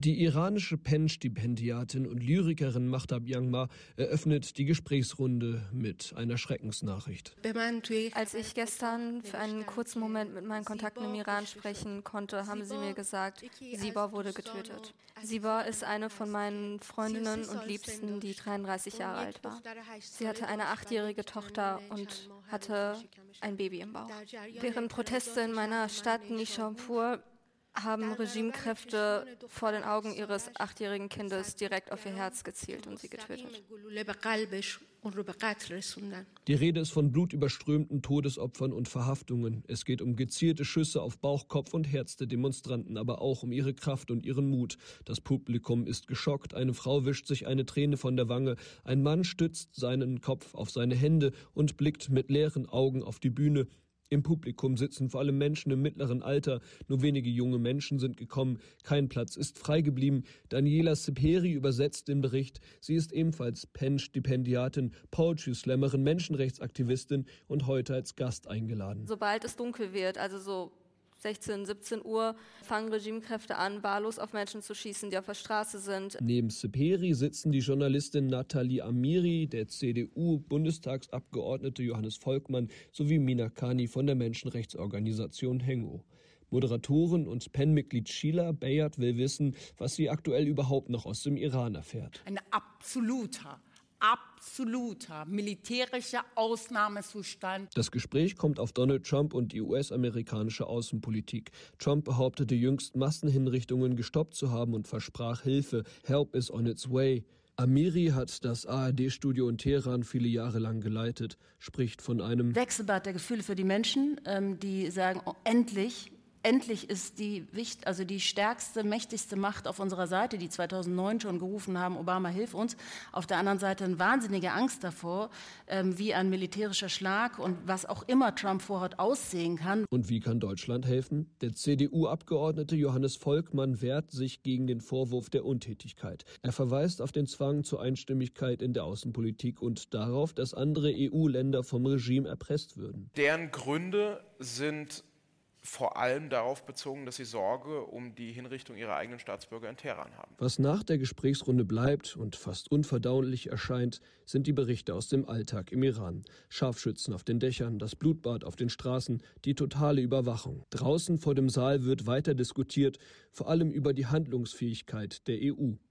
Die iranische Penn-Stipendiatin und Lyrikerin Mahtab Jangma eröffnet die Gesprächsrunde mit einer Schreckensnachricht. Als ich gestern für einen kurzen Moment mit meinen Kontakten im Iran sprechen konnte, haben sie mir gesagt, Ziba wurde getötet. Ziba ist eine von meinen Freundinnen und Liebsten, die 33 Jahre alt war. Sie hatte eine 8-jährige Tochter und hatte ein Baby im Bauch. Während Proteste in meiner Stadt Nishampur haben Regimekräfte vor den Augen ihres 8-jährigen Kindes direkt auf ihr Herz gezielt und sie getötet. Die Rede ist von blutüberströmten Todesopfern und Verhaftungen. Es geht um gezielte Schüsse auf Bauch, Kopf und Herz der Demonstranten, aber auch um ihre Kraft und ihren Mut. Das Publikum ist geschockt, eine Frau wischt sich eine Träne von der Wange, ein Mann stützt seinen Kopf auf seine Hände und blickt mit leeren Augen auf die Bühne. Im Publikum sitzen vor allem Menschen im mittleren Alter. Nur wenige junge Menschen sind gekommen. Kein Platz ist frei geblieben. Daniela Seperi übersetzt den Bericht. Sie ist ebenfalls Penn-Stipendiatin, Poetry-Slammerin, Menschenrechtsaktivistin und heute als Gast eingeladen. Sobald es dunkel wird, also so 16, 17 Uhr, fangen Regimekräfte an, wahllos auf Menschen zu schießen, die auf der Straße sind. Neben Seperi sitzen die Journalistin Nathalie Amiri, der CDU-Bundestagsabgeordnete Johannes Volkmann sowie Mina Kani von der Menschenrechtsorganisation Hengo. Moderatorin und PEN-Mitglied Sheila Bayat will wissen, was sie aktuell überhaupt noch aus dem Iran erfährt. Ein absoluter militärischer Ausnahmezustand. Das Gespräch kommt auf Donald Trump und die US-amerikanische Außenpolitik. Trump behauptete jüngst, Massenhinrichtungen gestoppt zu haben und versprach Hilfe. Help is on its way. Amiri hat das ARD-Studio in Teheran viele Jahre lang geleitet, spricht von einem Wechselbad der Gefühle für die Menschen, die sagen, oh, endlich ist die stärkste, mächtigste Macht auf unserer Seite, die 2009 schon gerufen haben, Obama, hilf uns. Auf der anderen Seite eine wahnsinnige Angst davor, wie ein militärischer Schlag und was auch immer Trump vorhat, aussehen kann. Und wie kann Deutschland helfen? Der CDU-Abgeordnete Johannes Volkmann wehrt sich gegen den Vorwurf der Untätigkeit. Er verweist auf den Zwang zur Einstimmigkeit in der Außenpolitik und darauf, dass andere EU-Länder vom Regime erpresst würden. Deren Gründe sind vor allem darauf bezogen, dass sie Sorge um die Hinrichtung ihrer eigenen Staatsbürger in Teheran haben. Was nach der Gesprächsrunde bleibt und fast unverdaulich erscheint, sind die Berichte aus dem Alltag im Iran. Scharfschützen auf den Dächern, das Blutbad auf den Straßen, die totale Überwachung. Draußen vor dem Saal wird weiter diskutiert, vor allem über die Handlungsfähigkeit der EU.